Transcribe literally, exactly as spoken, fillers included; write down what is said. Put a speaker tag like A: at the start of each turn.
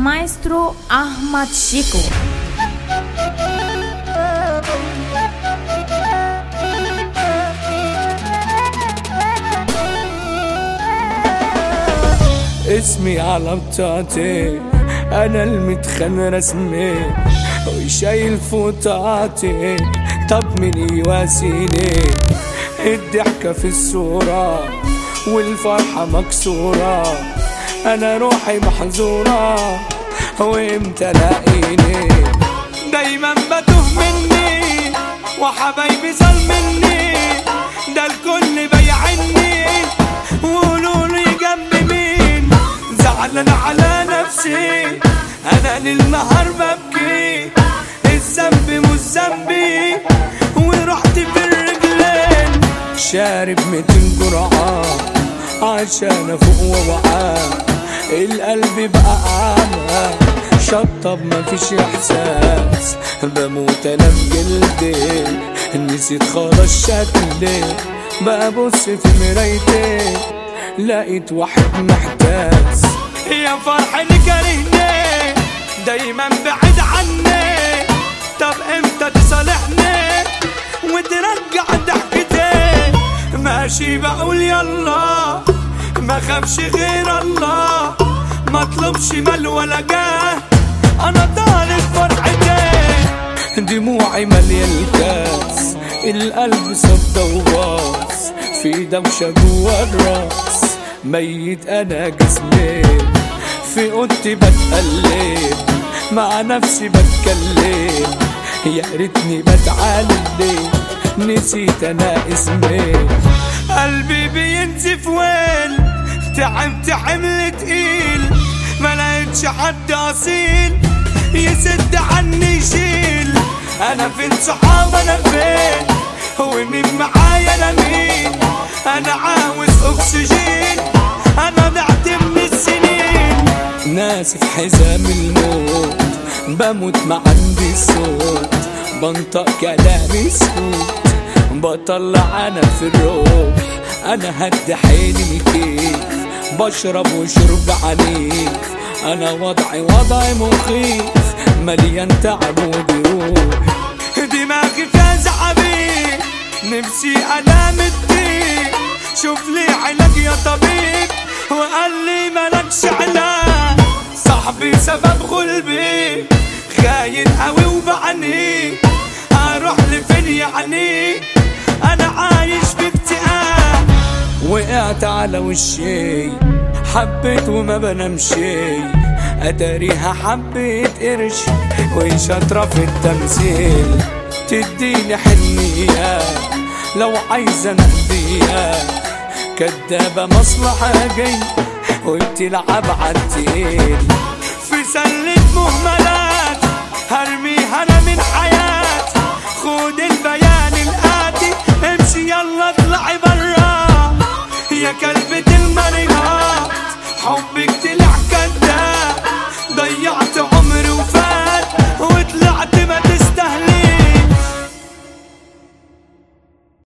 A: Maestro Ahmad Shiko.
B: اسمي على بطاقتي، انا المتخن رسمي وشايل فوطاتي، طب مين يواسيني؟ الضحكة في الصورة والفرحة مكسورة، انا روحي محزورة وامتى لاقيني؟ دايما بتوه مني وحبايبي زال مني، ده الكل بيعني وقولولي جنب مين؟ زعلان على نفسي انا للنهار ببكي، الذنب مش ذنبي ورحت في الرجلين، شارب ميتين جرعة عشان افوق ووعى، القلب بقى اعمى شطب مفيش احساس، بموت انا بجلدي نسيت خلاص شكلي، ببص في مرايتي لقيت واحد محتاس، يا فرح اللي كارهني دايما بعيد عني، طب امتى تصالحني وترجع ضحكتي؟ ماشي بقول يلا ما خافش غير الله، ما اطلبش مال ولا جاه، انا طالب فرحتي، دموعي ماليه الكاس، القلب صدى وباص في دوشه جوا الراس، ميت انا جسمي في اوضتي بتقلب مع نفسي بتكلم، يا ريتني بتعلم نسيت انا اسمي، قلبي بينزف ويل، تعبت حمل تقيل، ما لقيتش حد اصيل يسد عني يشيل، انا فين صحاب انا فين ومين معايا انا مين؟ انا عاوز اكسجين، انا ضعت من السنين، ناسف حزام الموت، بموت ما عندي صوت، بنطق كلامي سكوت، بطلع انا في الروح، انا هد حيلي كيف، بشرب وشرب عنيف، انا وضعي وضعي مخيف، مليان تعب وجروح، دماغي فيها زعبيب، نفسي انام الدين، شوف لي علاج يا طبيب، وقال لي مالكش علاج، صاحبي سبب غلبي، خاين قوي وبعني، هروح لفين يعني؟ انا عايش في اكتئاب، وقعت على وشي حبيت وما بنامشي، اتاريها حبيت قرش وشاطرة في التمثيل، تديني حنية لو عايزة نهديها، كدابة مصلحة جاي وبتلعب عالتقيل، في سلة مهملات هرميها انا من حياتي، خد البيان الآتي امشي يلا اطلعي برا، يا كلبة المريضات حبك تل